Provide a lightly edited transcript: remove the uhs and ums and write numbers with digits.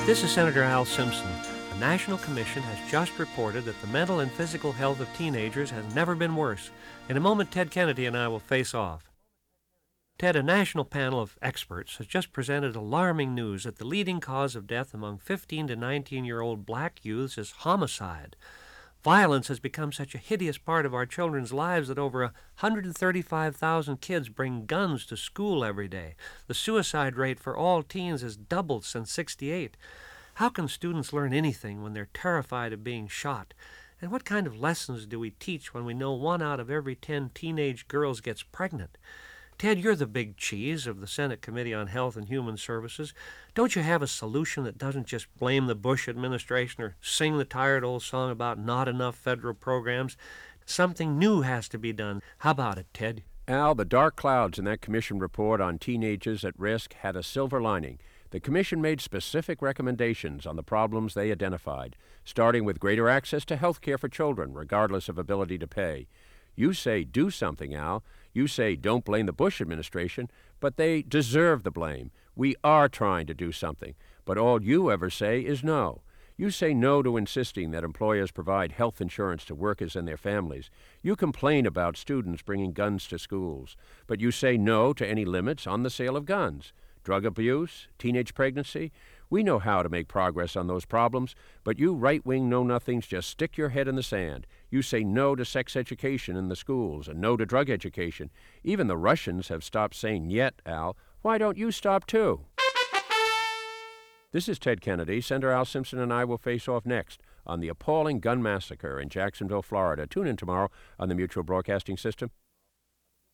This is Senator Al Simpson. The National Commission has just reported that the mental and physical health of teenagers has never been worse. In a moment, Ted Kennedy and I will face off. Ted, a national panel of experts has just presented alarming news that the leading cause of death among 15 to 19-year-old black youths is homicide. Violence has become such a hideous part of our children's lives that over 135,000 kids bring guns to school every day. The suicide rate for all teens has doubled since '68. How can students learn anything when they're terrified of being shot? And what kind of lessons do we teach when we know 1 out of every 10 teenage girls gets pregnant? Ted, you're the big cheese of the Senate Committee on Health and Human Services. Don't you have a solution that doesn't just blame the Bush administration or sing the tired old song about not enough federal programs? Something new has to be done. How about it, Ted? Al, the dark clouds in that commission report on teenagers at risk had a silver lining. The commission made specific recommendations on the problems they identified, starting with greater access to health care for children, regardless of ability to pay. You say do something, Al. You say don't blame the Bush administration, but they deserve the blame. We are trying to do something, but all you ever say is no. You say no to insisting that employers provide health insurance to workers and their families. You complain about students bringing guns to schools, but you say no to any limits on the sale of guns. Drug abuse, teenage pregnancy. We know how to make progress on those problems, but you right-wing know-nothings just stick your head in the sand. You say no to sex education in the schools and no to drug education. Even the Russians have stopped saying yet, Al. Why don't you stop too? This is Ted Kennedy. Senator Al Simpson and I will face off next on the appalling gun massacre in Jacksonville, Florida. Tune in tomorrow on the Mutual Broadcasting System.